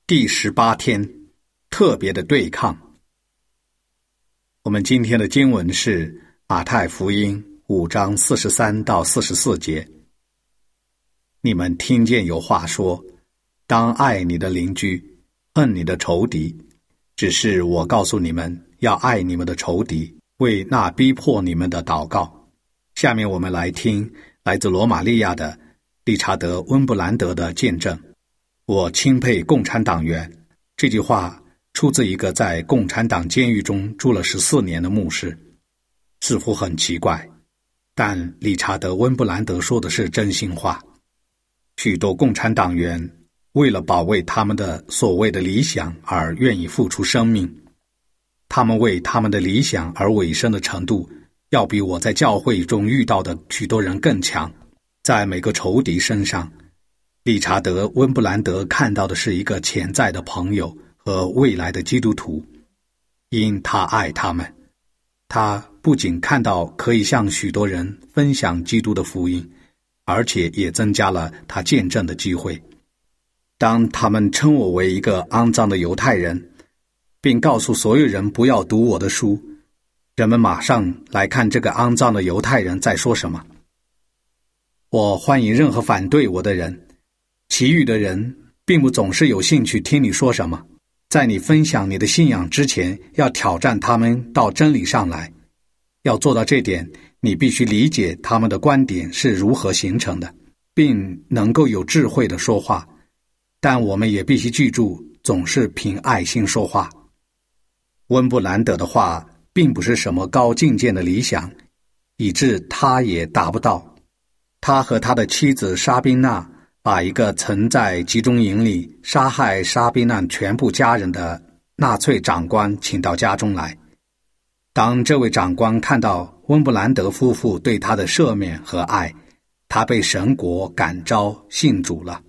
第18天，特别的对抗。我们今天的经文是马太福音5章43到44节。你们听见有话说，当爱你的邻居，恨你的仇敌。只是我告诉你们，要爱你们的仇敌，为那逼迫你们的祷告。下面我们来听来自罗马利亚的理查德·温布兰德的见证。我钦佩共产党员，这句话出自一个在共产党监狱中住了14年的牧师。似乎很奇怪，但理查德·温布兰德说的是真心话。许多共产党员为了保卫他们的所谓的理想而愿意付出生命，他们为他们的理想而委身的程度，要比我在教会中遇到的许多人更强。在每个仇敌身上，理查德·温布兰德看到的是一个潜在的朋友和未来的基督徒，因他爱他们。他不仅看到可以向许多人分享基督的福音，而且也增加了他见证的机会。当他们称我为一个肮脏的犹太人，并告诉所有人不要读我的书，人们马上来看这个肮脏的犹太人在说什么。我欢迎任何反对我的人，其余的人并不总是有兴趣听你说什么。在你分享你的信仰之前，要挑战他们到真理上来。要做到这点，你必须理解他们的观点是如何形成的，并能够有智慧地说话。但我们也必须记住，总是凭爱心说话。温布兰德的话并不是什么高境界的理想，以致他也达不到。他和他的妻子沙宾娜把一个曾在集中营里杀害沙宾娜全部家人的纳粹长官请到家中来。当这位长官看到温布兰德夫妇对他的赦免和爱，他被神国感召信主了。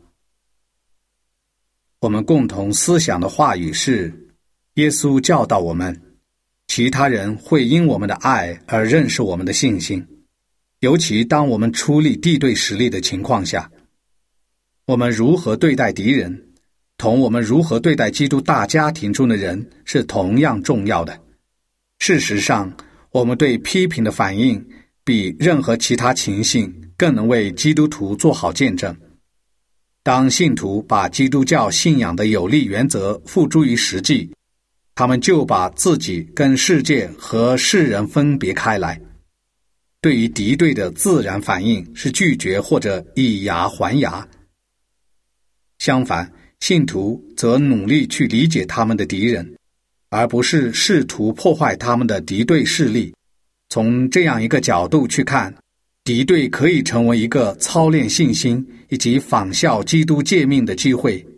我们共同思想的话语是，耶稣教导我们，其他人会因我们的爱而认识我们的信心，尤其当我们处理敌对实力的情况下。我们如何对待敌人，同我们如何对待基督大家庭中的人是同样重要的。事实上，我们对批评的反应比任何其他情形更能为基督徒做好见证。当信徒把基督教信仰的有力原则付诸于实际，他们就把自己跟世界和世人分别开来。对于敌对的自然反应是拒绝或者以牙还牙。相反，信徒则努力去理解他们的敌人，而不是试图破坏他们的敌对势力。从这样一个角度去看，敌对可以成为一个操练信心以及仿效基督诫命的机会。